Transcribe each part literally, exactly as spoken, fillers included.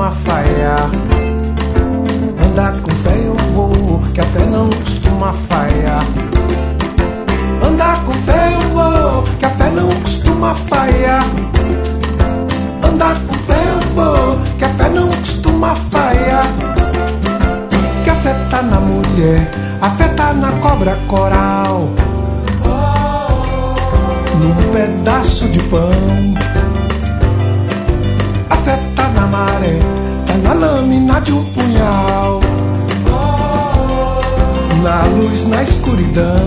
costuma falhar. Andar com fé eu vou, que a fé não costuma falhar. Andar com fé eu vou, que a fé não costuma falhar. Andar com fé eu vou, que a fé não costuma falhar. Que a fé tá na mulher, a fé tá na cobra coral, num pedaço de pão. A fé tá na maré, tá na lâmina de um punhal, na luz, na escuridão.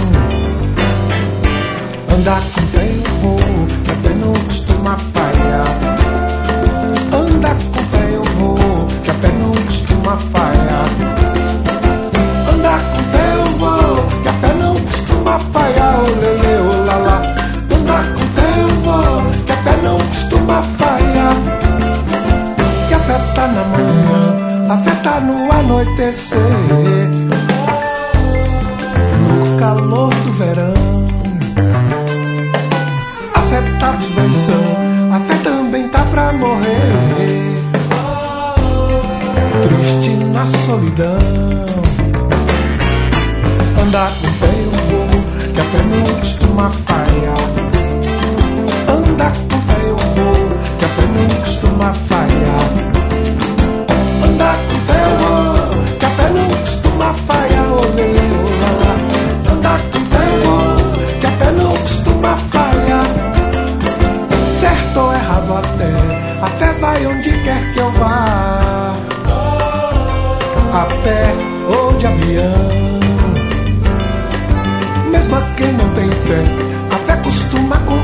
Andar com fé eu vou, que a fé não costuma falhar. Andar com fé eu vou, que a fé não costuma falhar. Andar com fé eu vou, que a fé não costuma falhar. Olele, olala. Andar com fé eu vou, que a fé não costuma falhar. Que a fé tá na manhã, a fé tá no anoitecer, no calor do verão. A fé tá vivenciando, a fé também tá pra morrer, triste na solidão. Andar com fé eu vou, que a fé não costuma falhar. Andar com fé eu vou, que a fé não costuma falhar. Andar com fé eu vou, que a fé não costuma falhar. Olele, olala. Andar com fé eu vou, que a fé não costuma falhar. Certo ou errado até, a fé vai onde quer que eu vá, a pé ou de avião. Mesmo a quem não tem fé, a fé costuma com